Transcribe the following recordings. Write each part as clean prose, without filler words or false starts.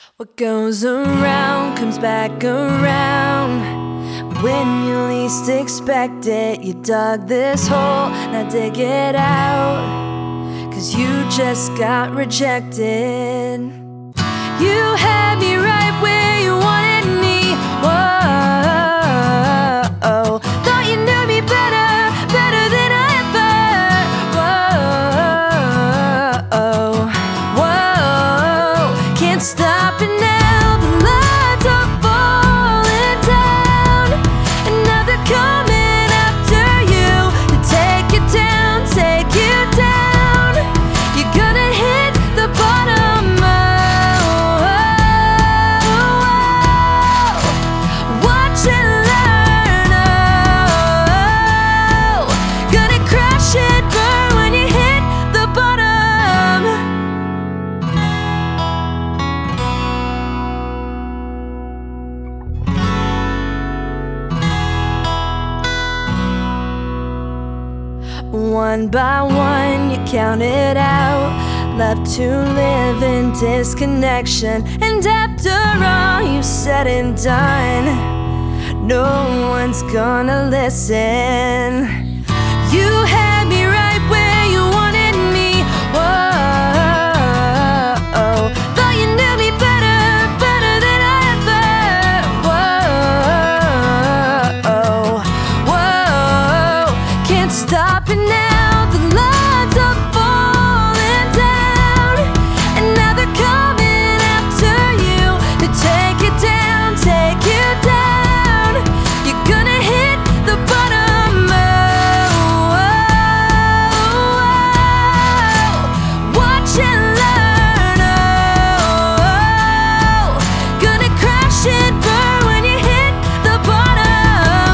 What goes around comes back around. When you least expect it, you dug this hole, now dig it out. 'Cause you just got rejected. You had me right where you wanted me. Whoa, thought you knew me better, better than I ever. Whoa, whoa, can't stop it now. The lights are falling down, and now they're coming after you to take you down, take you down. You're gonna hit the bottom. Watch and learn. Gonna crash and burn when you hit the bottom. One by one you counted out, left to live in disconnection. And after all you said and done, no one's gonna listen. You had me right where you wanted me. Whoa, thought you knew me better, better than I ever. Whoa, whoa, can't stop it now. The lights are falling down, and now they're coming after you to take you down, take you down. You're gonna hit the bottom. Watch and learn. Gonna crash and burn when you hit the bottom.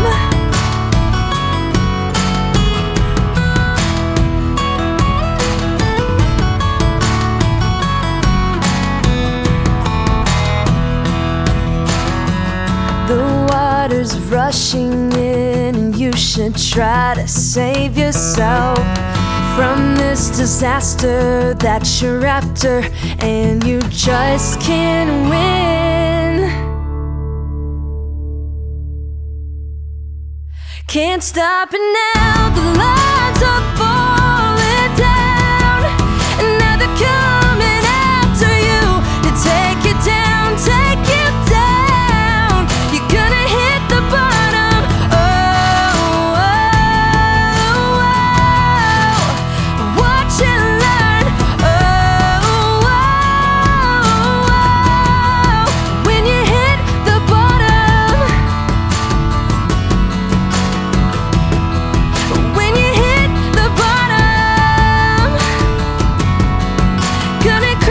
The water's rushing in, and you should try to save yourself from this disaster that you're after, and you just can't win. Can't stop it now. The lights are falling down, and now they're coming after you to take you down, take you down. You're gonna hit the bottom. Watch and learn. When you hit the bottom. When you hit the bottom. Gonna